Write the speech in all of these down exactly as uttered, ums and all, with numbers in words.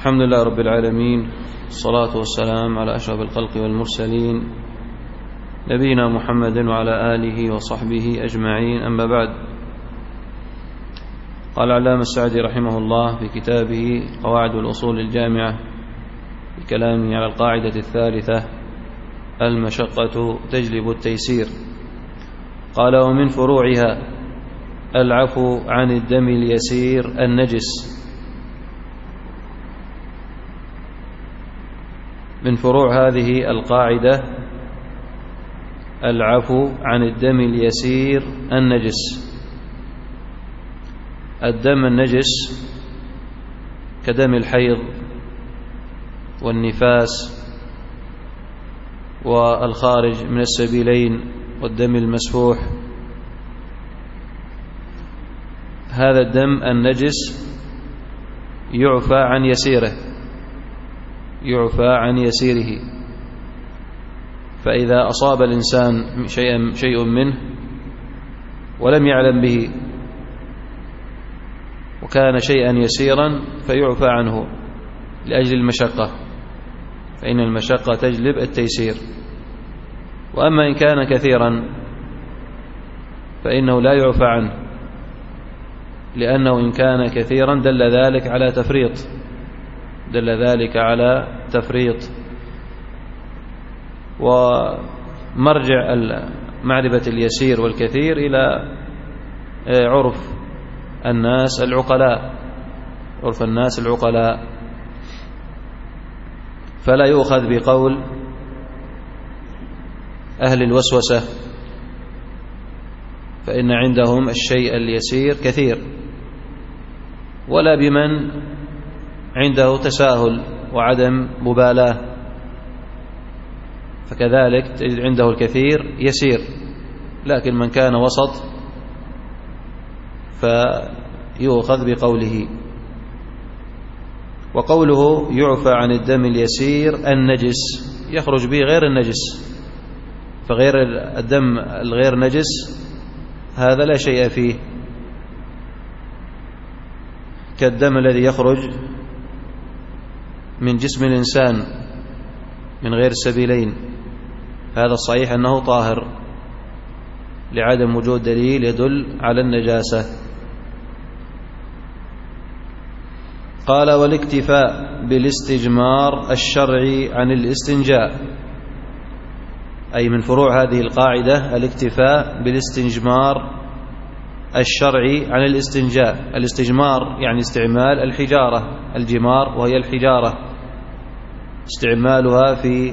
الحمد لله رب العالمين، الصلاة والسلام على أشرف الخلق والمرسلين نبينا محمد وعلى آله وصحبه أجمعين، أما بعد. قال العلامة السعدي رحمه الله في كتابه قواعد الأصول الجامعة بكلامه على القاعدة الثالثة: المشقة تجلب التيسير. قال: ومن فروعها العفو عن الدم اليسير النجس. من فروع هذه القاعدة العفو عن الدم اليسير النجس. الدم النجس كدم الحيض والنفاس والخارج من السبيلين والدم المسفوح. هذا الدم النجس يعفى عن يسيره يعفى عن يسيره فإذا أصاب الإنسان شيء شيء منه ولم يعلم به وكان شيئا يسيرا فيعفى عنه لأجل المشقة، فإن المشقة تجلب التيسير. وأما إن كان كثيرا فإنه لا يعفى عنه، لأنه إن كان كثيرا دل ذلك على تفريط دل ذلك على تفريط ومرجع معرفة اليسير والكثير إلى عرف الناس العقلاء عرف الناس العقلاء فلا يؤخذ بقول أهل الوسوسة، فإن عندهم الشيء اليسير كثير، ولا بمن عنده تساهل وعدم مبالاة، فكذلك عنده الكثير يسير. لكن من كان وسط فيؤخذ بقوله. وقوله يعفى عن الدم اليسير النجس يخرج به غير النجس، فغير الدم الغير نجس هذا لا شيء فيه، كالدم الذي يخرج من جسم الإنسان من غير السبيلين، هذا الصحيح أنه طاهر لعدم وجود دليل يدل على النجاسة. قال: والاكتفاء بالاستجمار الشرعي عن الاستنجاء. أي من فروع هذه القاعدة الاكتفاء بالاستجمار الشرعي عن الاستنجاء. الاستجمار يعني استعمال الحجارة، الجمار وهي الحجارة، استعمالها في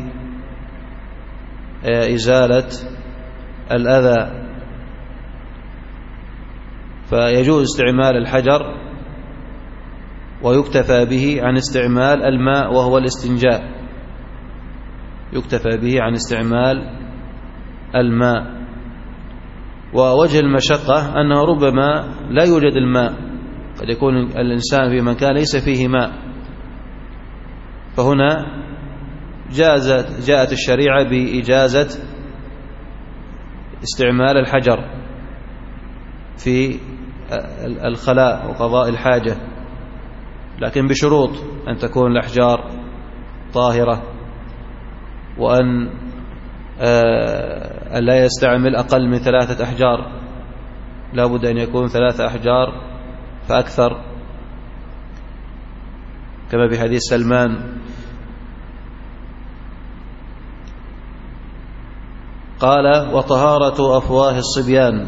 إزالة الأذى، فيجوز استعمال الحجر ويكتفى به عن استعمال الماء وهو الاستنجاء، يكتفى به عن استعمال الماء. ووجه المشقة أنه ربما لا يوجد الماء، قد يكون الإنسان في مكان ليس فيه ماء، فهنا جازت جاءت الشريعة بإجازة استعمال الحجر في الخلاء وقضاء الحاجة، لكن بشروط: أن تكون الأحجار طاهرة، وأن لا يستعمل أقل من ثلاثة أحجار، لا بد أن يكون ثلاثة أحجار فأكثر، كما في حديث سلمان. قال: وطهارة أفواه الصبيان.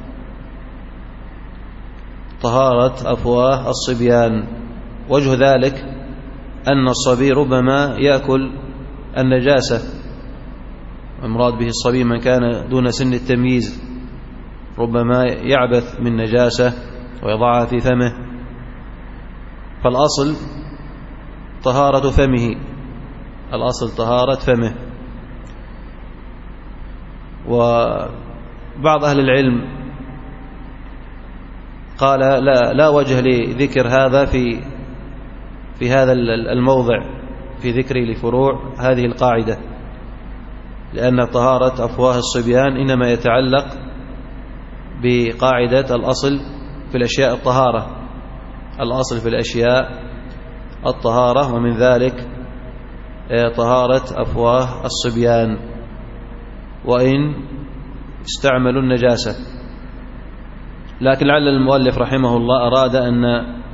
طهارة أفواه الصبيان وجه ذلك أن الصبي ربما يأكل النجاسة، المراد به الصبي من كان دون سن التمييز، ربما يعبث من نجاسة ويضعها في فمه، فالأصل طهارة فمه الأصل طهارة فمه. وبعض أهل العلم قال لا, لا وجه لذكر هذا في في هذا الموضع في ذكر لفروع هذه القاعدة، لأن طهارة أفواه الصبيان إنما يتعلق بقاعدة الأصل في الأشياء الطهارة، الأصل في الأشياء الطهارة، ومن ذلك طهارة أفواه الصبيان وإن استعملوا النجاسة. لكن لعل المؤلف رحمه الله أراد أن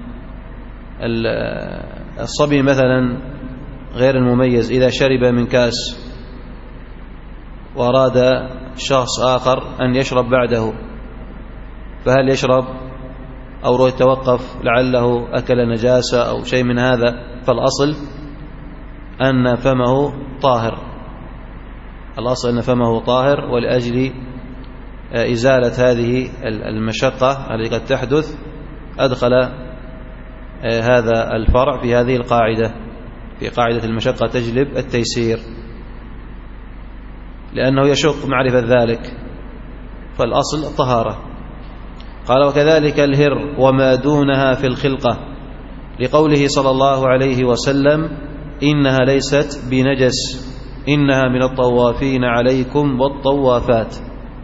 الصبي مثلا غير المميز إذا شرب من كاس وأراد شخص آخر أن يشرب بعده، فهل يشرب أو يتوقف لعله أكل نجاسة أو شيء من هذا؟ فالأصل أن فمه طاهر، الأصل أن فمه طاهر، ولأجل إزالة هذه المشقة التي قد تحدث أدخل هذا الفرع في هذه القاعدة، في قاعدة المشقة تجلب التيسير، لأنه يشق معرفة ذلك، فالأصل الطهارة. قال: وكذلك الهر وما دونها في الخلقة، لقوله صلى الله عليه وسلم: إنها ليست بنجس، إنها من الطوافين عليكم والطوافات.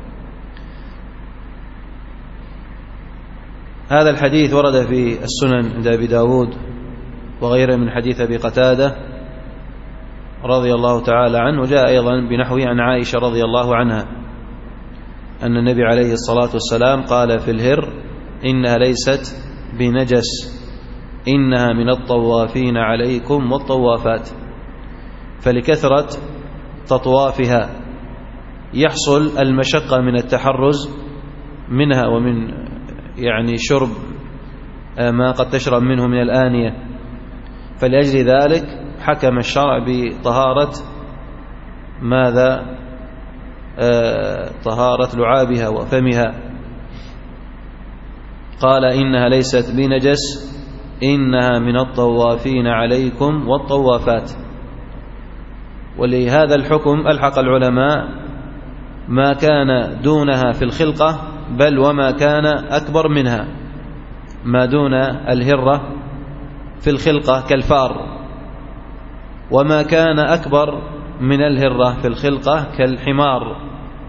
هذا الحديث ورد في السنن عند أبي داود وغيره من حديث أبي قتادة رضي الله تعالى عنه، وجاء أيضا بنحوه عن عائشة رضي الله عنها أن النبي عليه الصلاة والسلام قال في الهر: إنها ليست بنجس، إنها من الطوافين عليكم والطوافات. فلكثرة تطوافها يحصل المشقة من التحرز منها ومن يعني شرب ما قد تشرب منه من الآنية، فلأجل ذلك حكم الشرع بطهارة ماذا؟ آه طهارة لعابها وفمها. قال: إنها ليست بنجس، إنها من الطوافين عليكم والطوافات. ولهذا الحكم ألحق العلماء ما كان دونها في الخلقة، بل وما كان أكبر منها، ما دون الهرة في الخلقة كالفار، وما كان أكبر من الهرة في الخلقة كالحمار،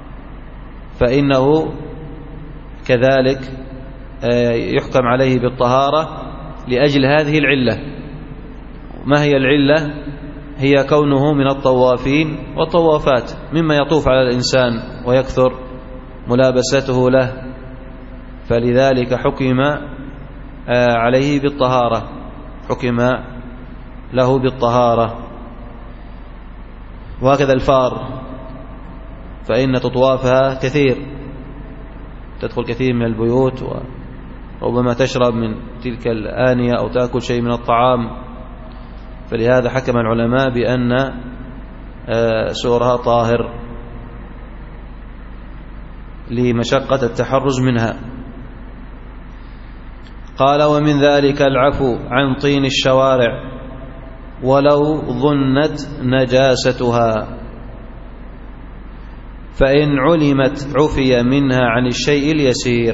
فإنه كذلك يحكم عليه بالطهارة لأجل هذه العلة. ما هي العلة؟ هي كونه من الطوافين والطوافات، مما يطوف على الإنسان ويكثر ملابسته له، فلذلك حكم عليه بالطهارة، حكم له بالطهارة. وهكذا الفار، فإن تطوافها كثير، تدخل كثير من البيوت، وربما تشرب من تلك الآنية أو تأكل شيء من الطعام، فلهذا حكم العلماء بأن سؤرها طاهر لمشقة التحرز منها. قال: ومن ذلك العفو عن طين الشوارع ولو ظنت نجاستها، فإن علمت عفي منها عن الشيء اليسير.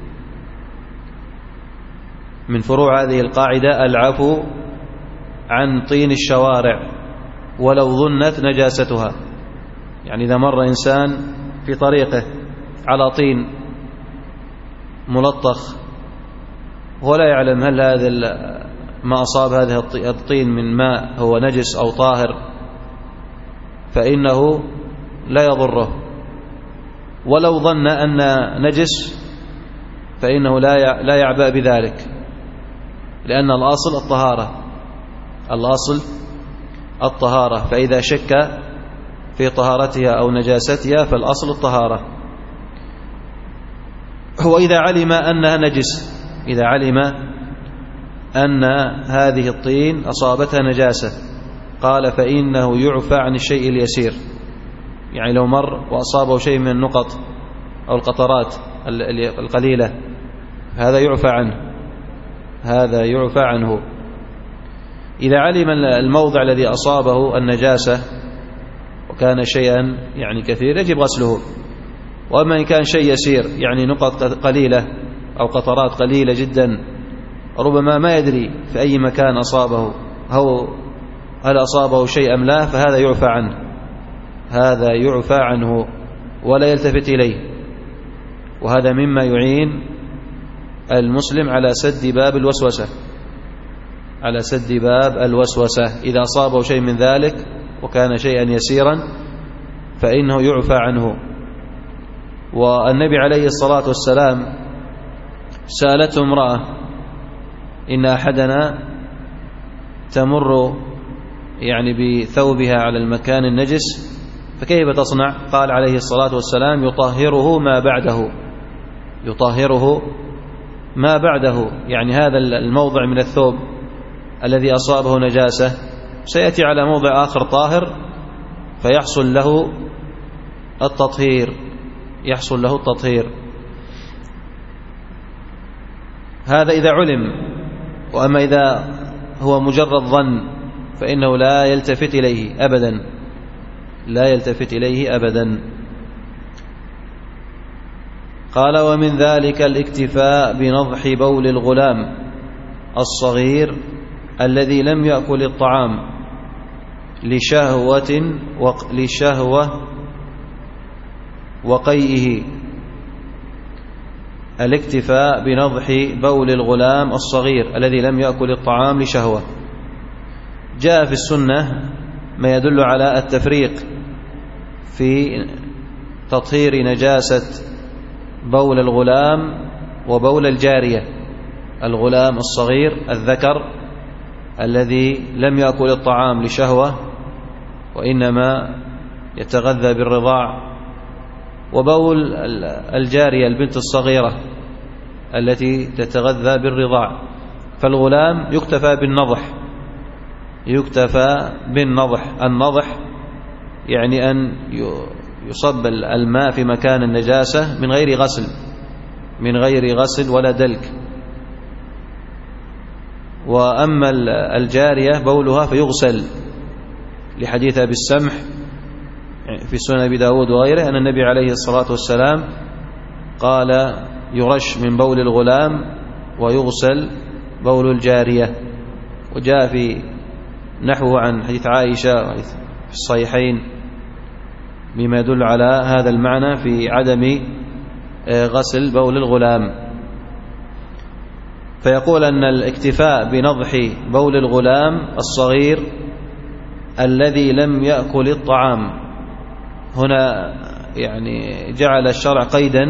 من فروع هذه القاعدة العفو عن طين الشوارع ولو ظنت نجاستها، يعني إذا مر إنسان في طريقه على طين ملطخ هو لا يعلم هل هذا ما أصاب هذا الطين من ماء هو نجس أو طاهر، فإنه لا يضره، ولو ظن أن نجس فإنه لا يعبأ بذلك، لأن الأصل الطهارة، الأصل الطهارة، فإذا شك في طهارتها أو نجاستها فالأصل الطهارة. وإذا علم أنها نجس، إذا علم أن هذه الطين أصابتها نجاسة، قال: فإنه يعفى عن الشيء اليسير، يعني لو مر وأصابه شيء من النقط أو القطرات القليلة هذا يعفى عنه، هذا يعفى عنه. إذا علم الموضع الذي أصابه النجاسة وكان شيئا يعني كثير يجب غسله، وأما إن كان شيء يسير يعني نقط قليلة أو قطرات قليلة جدا ربما ما يدري في أي مكان أصابه، أو هل أصابه شيء أم لا، فهذا يعفى عنه، هذا يعفى عنه ولا يلتفت إليه. وهذا مما يعين المسلم على سد باب الوسوسة، على سد باب الوسوسة. إذا أصابه شيء من ذلك وكان شيئا يسيرا فإنه يعفى عنه. والنبي عليه الصلاة والسلام سألته امرأة: إن أحدنا تمر يعني بثوبها على المكان النجس فكيف تصنع؟ قال عليه الصلاة والسلام: يطهره ما بعده، يطهره ما بعده، يعني هذا الموضع من الثوب الذي أصابه نجاسة سيأتي على موضع آخر طاهر فيحصل له التطهير، يحصل له التطهير. هذا إذا علم. وأما إذا هو مجرد ظن فإنه لا يلتفت إليه أبدا، لا يلتفت إليه أبدا. قال: ومن ذلك الاكتفاء بنضح بول الغلام الصغير الذي لم يأكل الطعام لشهوة وق... لشهوة وقيئه. الاكتفاء بنضح بول الغلام الصغير الذي لم يأكل الطعام لشهوة. جاء في السنة ما يدل على التفريق في تطهير نجاسة بول الغلام وبول الجارية. الغلام الصغير الذكر الذي لم يأكل الطعام لشهوة وإنما يتغذى بالرضاع، وبول الجارية البنت الصغيرة التي تتغذى بالرضاع. فالغلام يكتفى بالنضح، يكتفى بالنضح. النضح يعني أن يصب الماء في مكان النجاسة من غير غسل، من غير غسل ولا دلك. وأما الجارية بولها فيغسل، لحديث أبي السمح في سنن أبي داود وغيره أن النبي عليه الصلاة والسلام قال: يرش من بول الغلام ويغسل بول الجارية. وجاء في نحوه عن حديث عائشة في الصحيحين بما يدل على هذا المعنى في عدم غسل بول الغلام. فيقول أن الاكتفاء بنضح بول الغلام الصغير الذي لم يأكل الطعام، هنا يعني جعل الشرع قيدا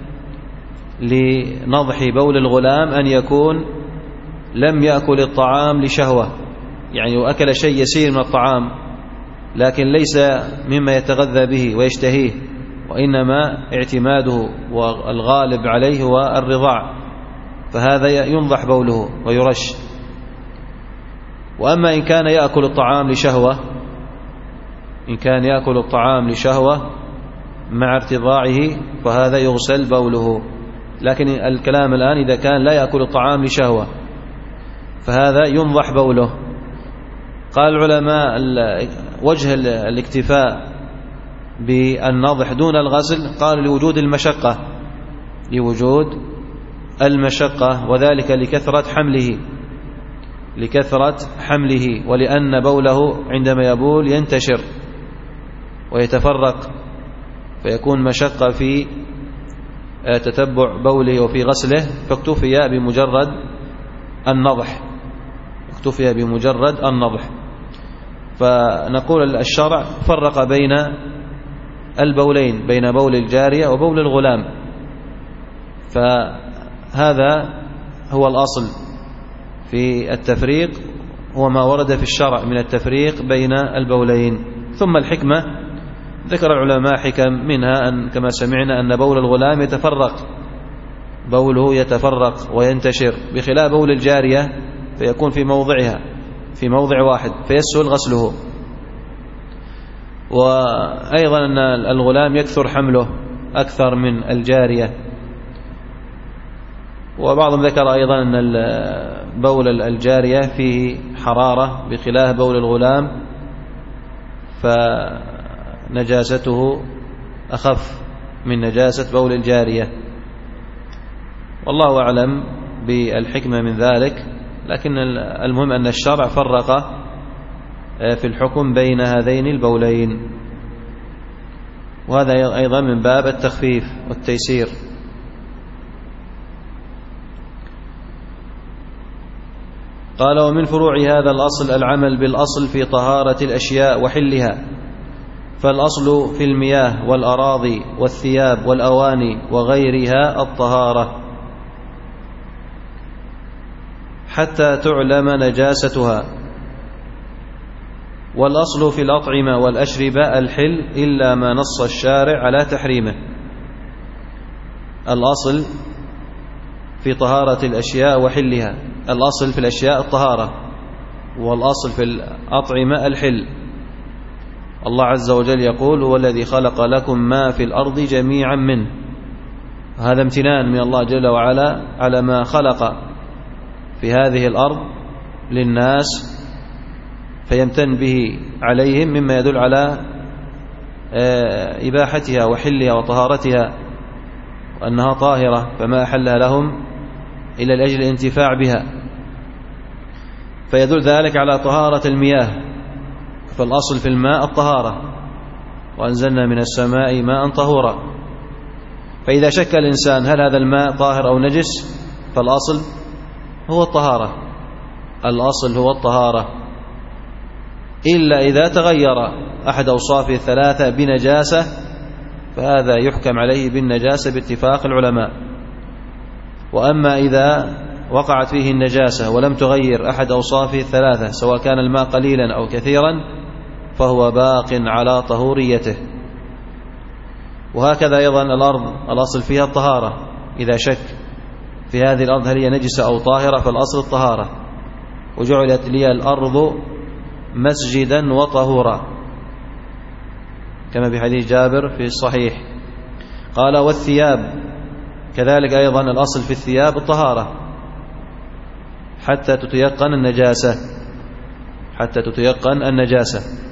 لنضح بول الغلام أن يكون لم يأكل الطعام لشهوة، يعني وأكل شيء يسير من الطعام لكن ليس مما يتغذى به ويشتهيه، وإنما اعتماده والغالب عليه هو الرضاع، فهذا ينضح بوله ويرش. وأما إن كان يأكل الطعام لشهوة، إن كان يأكل الطعام لشهوة مع ارتضاعه فهذا يغسل بوله. لكن الكلام الآن إذا كان لا يأكل الطعام لشهوة فهذا ينضح بوله. قال العلماء: وجه الاكتفاء بالنضح دون الغسل قالوا لوجود المشقة، لوجود المشقة، وذلك لكثرة حمله، لكثرة حمله، ولأن بوله عندما يبول ينتشر ويتفرق فيكون مشقة في تتبع بوله وفي غسله، فاكتفي بمجرد النضح، اكتفي بمجرد النضح. فنقول الشرع فرق بين البولين، بين بول الجارية وبول الغلام، فهذا هو الأصل في التفريق، هو ما ورد في الشرع من التفريق بين البولين. ثم الحكمة ذكر العلماء حكم، منها أن كما سمعنا أن بول الغلام يتفرق، بوله يتفرق وينتشر، بخلاف بول الجارية فيكون في موضعها، في موضع واحد فيسهل غسله. وأيضا أن الغلام يكثر حمله أكثر من الجارية. وبعضهم ذكر أيضا أن بول الجارية فيه حرارة بخلاف بول الغلام فنجاسته أخف من نجاسة بول الجارية. والله أعلم بالحكمة من ذلك، لكن المهم أن الشرع فرق في الحكم بين هذين البولين، وهذا أيضا من باب التخفيف والتيسير. قال: ومن فروع هذا الأصل العمل بالأصل في طهارة الأشياء وحلها، فالأصل في المياه والأراضي والثياب والأواني وغيرها الطهارة حتى تعلم نجاستها، والأصل في الأطعمة والأشربة الحل إلا ما نص الشارع على تحريمه. الأصل في طهارة الأشياء وحلها، الأصل في الأشياء الطهارة، والأصل في الأطعمة الحل. الله عز وجل يقول: هو الذي خلق لكم ما في الأرض جميعا منه. هذا امتنان من الله جل وعلا على ما خلق في هذه الأرض للناس، فيمتن به عليهم مما يدل على إباحتها وحلها وطهارتها، وأنها طاهرة، فما أحلها لهم إلا لأجل الانتفاع بها، فيدل ذلك على طهارة المياه. فالأصل في الماء الطهارة، وأنزلنا من السماء ماء طهورا. فإذا شك الإنسان هل هذا الماء طاهر أو نجس، فالأصل هو الطهارة، الأصل هو الطهارة، إلا إذا تغير أحد أوصافه الثلاثة بنجاسة، فهذا يحكم عليه بالنجاسة باتفاق العلماء. وأما إذا وقعت فيه النجاسة ولم تغير أحد أوصافه الثلاثة، سواء كان الماء قليلا أو كثيرا، فهو باق على طهوريته. وهكذا أيضا الأرض، الأصل فيها الطهارة. إذا شك في هذه الأرض هل هي نجسة أو طاهرة، فالأصل الطهارة. وجعلت لي الأرض مسجدا وطهورا، كما بحديث جابر في الصحيح. قال: والثياب كذلك أيضا الأصل في الثياب الطهارة حتى تتيقن النجاسة، حتى تتيقن النجاسة.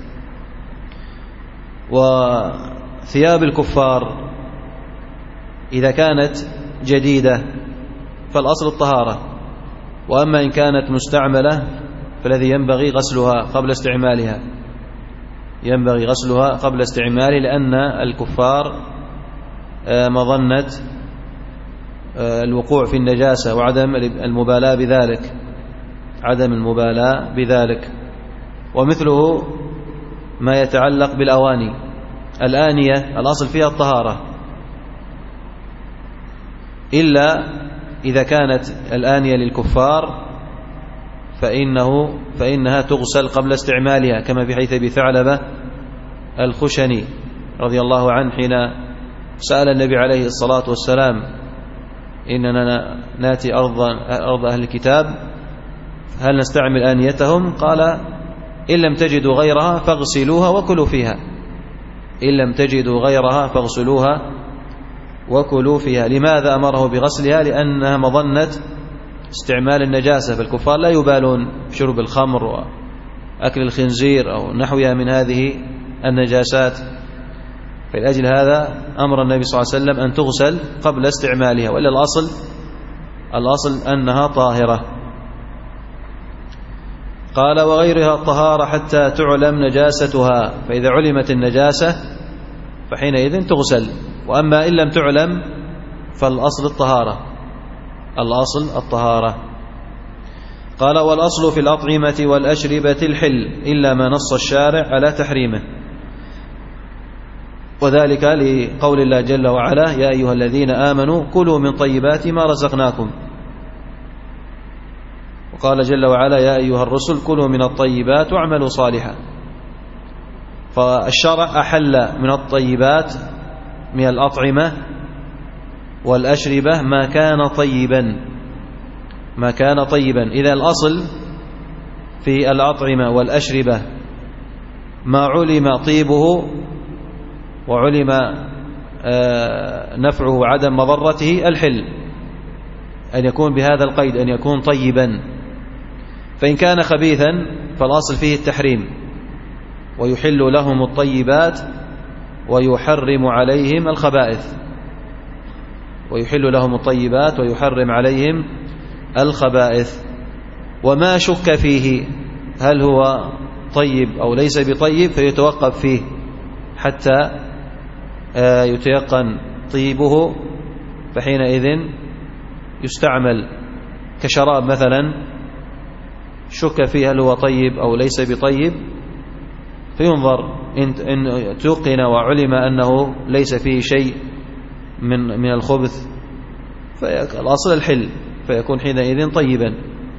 وثياب الكفار إذا كانت جديدة فالأصل الطهارة، وأما إن كانت مستعملة فالذي ينبغي غسلها قبل استعمالها، ينبغي غسلها قبل استعماله، لأن الكفار مظنة الوقوع في النجاسة وعدم المبالاة بذلك، عدم المبالاة بذلك. ومثله ما يتعلق بالأواني. الآنية الأصل فيها الطهارة، إلا إذا كانت الآنية للكفار فإنه فإنها تغسل قبل استعمالها، كما في حديث أبي ثعلبة الخشني رضي الله عنه حين سأل النبي عليه الصلاة والسلام: إننا ناتي أرض, أرض أهل الكتاب هل نستعمل آنيتهم؟ قال: إن لم تجدوا غيرها فاغسلوها وكلوا فيها، إن لم تجدوا غيرها فاغسلوها وكلوا فيها. لماذا أمره بغسلها؟ لأنها مظنة استعمال النجاسة، فالكفار لا يبالون بشرب الخمر وأكل الخنزير أو نحوها من هذه النجاسات. فلأجل هذا أمر النبي صلى الله عليه وسلم أن تغسل قبل استعمالها، وإلا الأصل الأصل أنها طاهرة. قال: وغيرها الطهارة حتى تعلم نجاستها، فإذا علمت النجاسة فحينئذ تغسل، وأما إن لم تعلم فالأصل الطهارة، الأصل الطهارة. قال: والأصل في الأطعمة والأشربة الحل إلا ما نص الشارع على تحريمه، وذلك لقول الله جل وعلا: يا أيها الذين آمنوا كلوا من طيبات ما رزقناكم. وقال جل وعلا: يا أيها الرسل كلوا من الطيبات واعملوا صالحا. فالشرع أحل من الطيبات من الأطعمة والأشربة ما كان طيبا، ما كان طيبا. إذا الأصل في الأطعمة والأشربة ما علم طيبه وعلم نفعه وعدم مضرته الحل، أن يكون بهذا القيد، أن يكون طيبا. فإن كان خبيثا فالأصل فيه التحريم، ويحل لهم الطيبات ويحرم عليهم الخبائث، ويحل لهم الطيبات ويحرم عليهم الخبائث. وما شك فيه هل هو طيب أو ليس بطيب فيتوقف فيه حتى يتيقن طيبه، فحينئذ يستعمل كشراب مثلا شك فيه هل هو طيب أو ليس بطيب، فينظر إن توقن وعلم أنه ليس فيه شيء من من الخبث فالأصل الحل، فيكون حينئذ طيبا.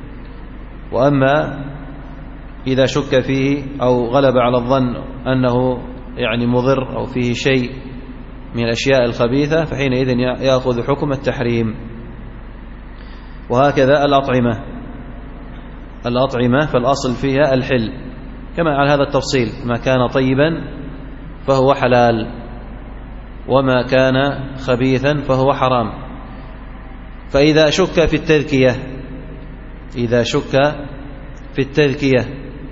وأما إذا شك فيه أو غلب على الظن أنه يعني مضر أو فيه شيء من الأشياء الخبيثة فحينئذ يأخذ حكم التحريم. وهكذا الأطعمة الأطعمة فالأصل فيها الحل كما على هذا التفصيل، ما كان طيبا فهو حلال وما كان خبيثا فهو حرام. فإذا شك في التذكية إذا شك في التذكية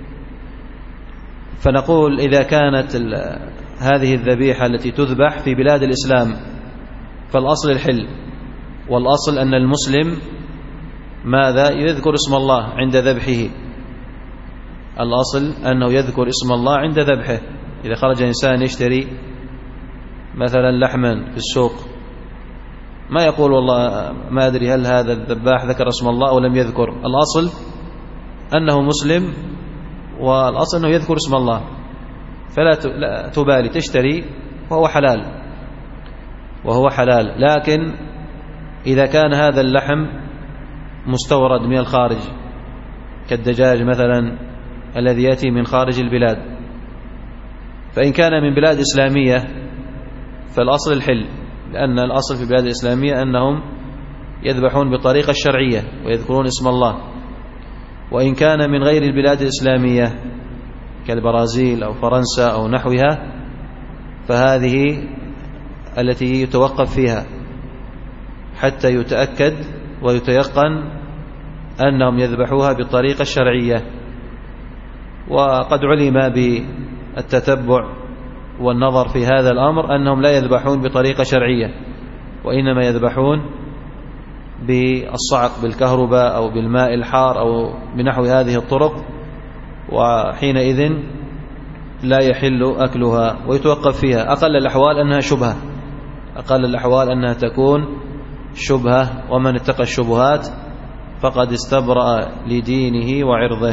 فنقول إذا كانت هذه الذبيحة التي تذبح في بلاد الإسلام فالأصل الحل، والأصل أن المسلم ماذا يذكر اسم الله عند ذبحه، الأصل أنه يذكر اسم الله عند ذبحه. إذا خرج إنسان يشتري مثلا لحما في السوق ما يقول والله ما أدري هل هذا الذباح ذكر اسم الله أو لم يذكر، الأصل أنه مسلم والأصل أنه يذكر اسم الله، فلا تبالي تشتري وهو حلال وهو حلال. لكن إذا كان هذا اللحم مستورد من الخارج كالدجاج مثلا الذي يأتي من خارج البلاد، فإن كان من بلاد إسلامية فالأصل الحل، لأن الأصل في البلاد الإسلامية أنهم يذبحون بطريقة الشرعية ويذكرون اسم الله. وإن كان من غير البلاد الإسلامية كالبرازيل أو فرنسا أو نحوها فهذه التي يتوقف فيها حتى يتأكد ويتيقن أنهم يذبحوها بالطريقة الشرعية. وقد علم بالتتبع والنظر في هذا الأمر أنهم لا يذبحون بطريقة شرعية، وإنما يذبحون بالصعق بالكهرباء أو بالماء الحار أو بنحو هذه الطرق، وحينئذ لا يحل أكلها ويتوقف فيها. أقل الأحوال أنها شبهة أقل الأحوال أنها تكون شبهة، ومن اتقى الشبهات فقد استبرأ لدينه وعرضه.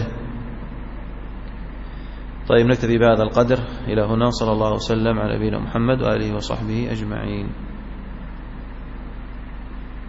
طيب نكتفي بهذا القدر إلى هنا، صلى الله وسلم على نبينا محمد وآله وصحبه أجمعين.